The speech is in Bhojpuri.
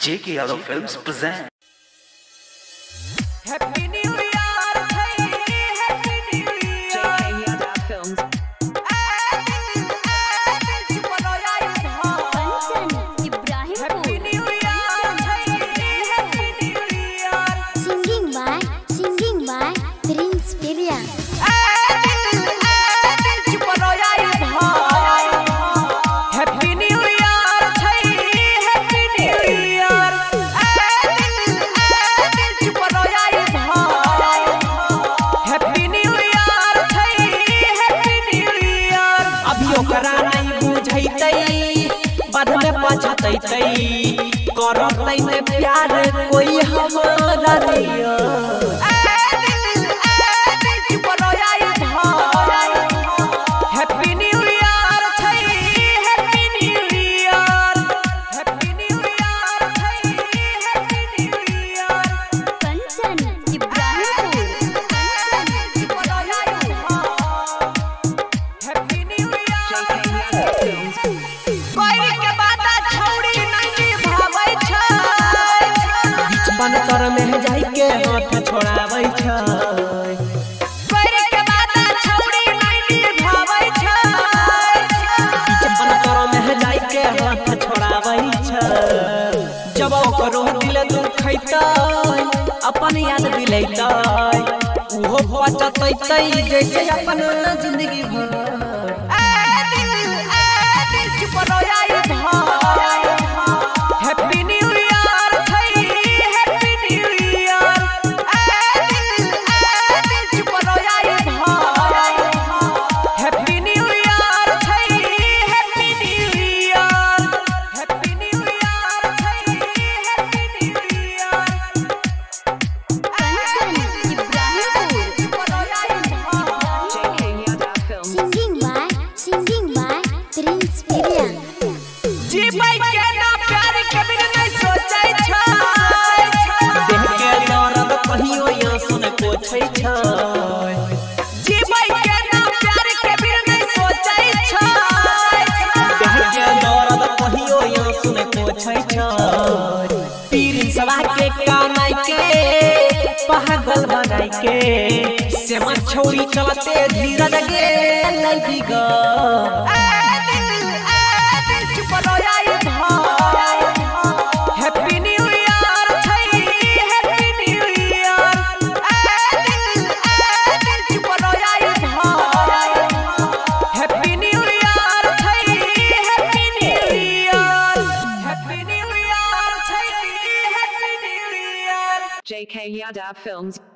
J.K. Yadav Films present. Happy New Year, Happy New Year. J.K. Yadav Films. Happy New Year, Happy New Year. Singing by Prince Pirya. Happy New Year, Happy New Year. Happy New Year, Happy New Year. अभी ओकरा नहीं बुझैतै बाद में पछतैतै करतै ने प्यार कोई हमारा लिया Happy New Year, Happy New Year. Happy New Year, Happy New Year. Kanchan Ibrahimpur. Happy New Year. J.K. Yadav Films. कोई के बाता छौड़ी नहीं भावै छै बीच बनकर में जाई के हाथ छोड़ाबै छै कोई के बाता छौड़ी नहीं भावै छै बीच बनकर में जाई के हाथ छोड़ाबै छै जब ओकरो दिल दुखैतै अपन याद दिलैतै उहो पछतैतै जैसे अपन जिंदगी भर Happy New Year, Happy New Year. Happy New Year, Happy New Year. Happy New Year, Happy New Year. Kanchan Ibrahimpur. J.K. Yadav Films. Singing by Prince Pirya. जी भाई के ना प्यार के बिन नहीं सोचै छै देह के दर्द कहियो या सुन पोछै छै जी भाई के ना प्यार के बिन नहीं सोचै छै देह के दर्द कहियो या सुन पोछै छै पीर सवा के कानाई के पागल बनाई के से मछौरी चलते धीरज गे लगी ग Happy New Year, Happy New Year. Happy New Year, Happy New Year. Happy New Year, Happy New Year. J.K. Yadav Films.